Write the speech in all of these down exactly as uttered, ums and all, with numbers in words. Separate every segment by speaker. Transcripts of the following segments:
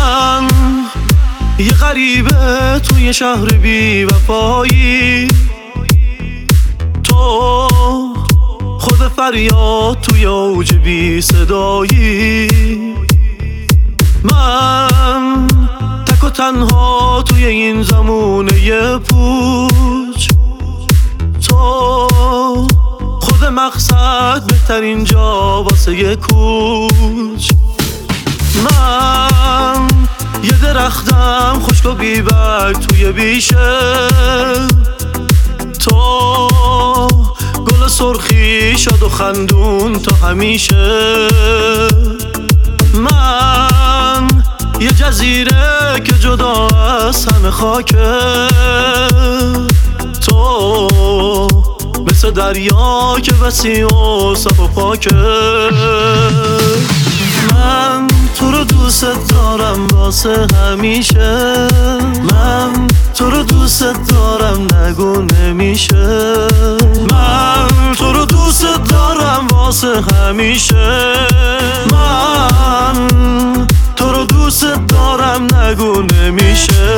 Speaker 1: من یه غریبه توی شهر بی وفایی، تو خود فریاد توی اوج بی صدایی. من تک و تنها توی این زمونه پوچ، تو خود مقصد بهترین جا واسه یه کوچ. من یه درختم خشک و بیبرگ توی بیشه، تو گل سرخی شاد و خندون تا همیشه. من یه جزیره که جدا از همه خاکه، تو مثل دریا که وسیع و صاف و پاکه. من تو رو دوست دارم واسه همیشه، من تو رو دوست دارم نگو نمیشه. من تو رو دوست دارم واسه همیشه، من تو رو دوست دارم نگو نمیشه.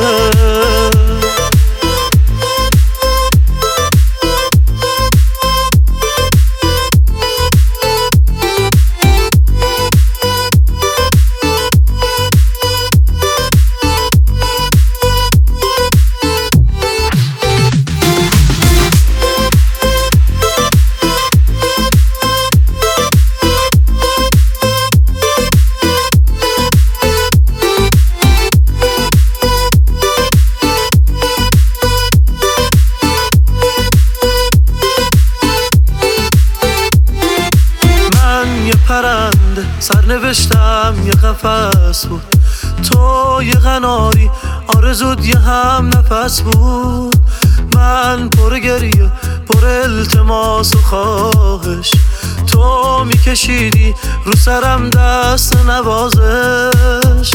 Speaker 1: پرنده سرنوشتم یه قفس بود، تو یه قناری آرزود یه هم نفس بود. من پر گریه پر التماس و خواهش، تو میکشیدی رو سرم دست نوازش.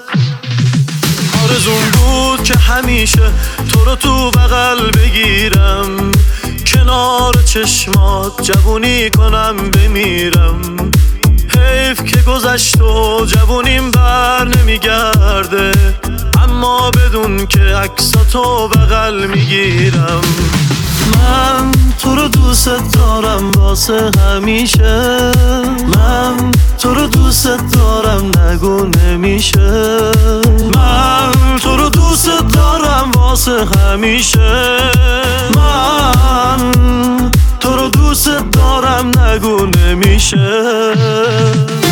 Speaker 1: آرزون بود که همیشه تو رو تو بغل بگیرم، کنار چشمات جوونی کنم بمیرم. حیف که گذشت و جوونیم بر نمیگرده، اما بدون که عکساتو بغل میگیرم. من تو رو دوست دارم واسه همیشه، من تو رو دوست دارم نگو نمیشه. من تو رو دوست دارم واسه همیشه، من تو رو دوست دارم نگو نمیشه.